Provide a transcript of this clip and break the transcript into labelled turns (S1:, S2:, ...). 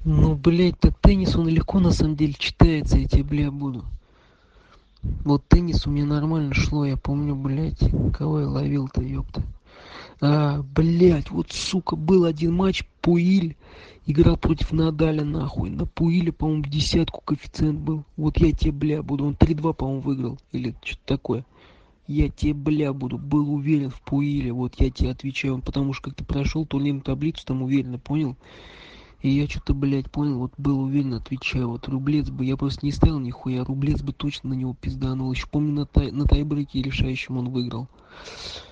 S1: Ну, блядь, так теннис, он легко на самом деле читается, я тебе, бля, буду. Вот теннис у меня нормально шло, я помню, блядь, кого я ловил-то, ёпта. Блядь, вот, сука, был один матч, Пуиль играл против Надаля, нахуй. На Пуиле, по-моему, в десятку коэффициент был. Вот я тебе, бля, буду. Он 3-2, по-моему, выиграл. Или что-то такое. Я тебе, бля, буду. Был уверен в Пуиле. Вот я тебе отвечаю. Потому что как ты прошел турнирную таблицу, там уверенно, понял? И я что-то, блядь, понял, вот был уверен, отвечаю. Вот рублец бы, я просто не ставил нихуя, рублец бы точно на него пизданул. Еще помню, на тайбреке решающем он выиграл.